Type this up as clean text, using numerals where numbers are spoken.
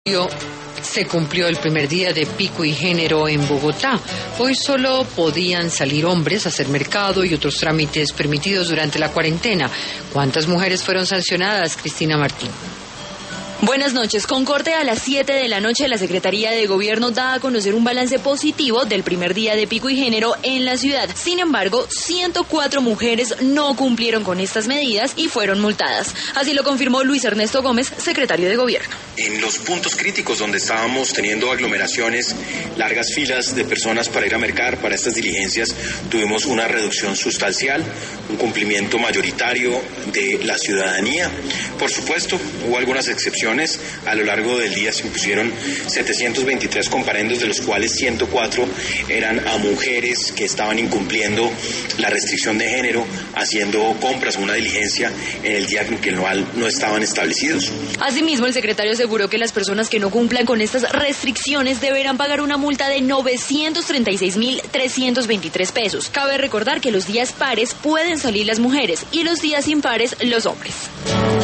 Se cumplió el primer día de pico y género en Bogotá. Hoy solo podían salir hombres a hacer mercado y otros trámites permitidos durante la cuarentena. ¿Cuántas mujeres fueron sancionadas, Cristina Martín? Buenas noches. Con corte a las 7 de la noche, la Secretaría de Gobierno da a conocer un balance positivo del primer día de pico y género en la ciudad. Sin embargo, 104 mujeres no cumplieron con estas medidas y fueron multadas. Así lo confirmó Luis Ernesto Gómez, secretario de Gobierno. En los puntos críticos donde estábamos teniendo aglomeraciones, largas filas de personas para ir a mercar, para estas diligencias, tuvimos una reducción sustancial, un cumplimiento mayoritario de la ciudadanía. Por supuesto, hubo algunas excepciones. A lo largo del día se impusieron 723 comparendos, de los cuales 104 eran a mujeres que estaban incumpliendo la restricción de género, haciendo compras o una diligencia en el día en que no estaban establecidos. Asimismo, el secretario aseguró que las personas que no cumplan con estas restricciones deberán pagar una multa de 936.323 pesos. Cabe recordar que los días pares pueden salir las mujeres y los días impares los hombres.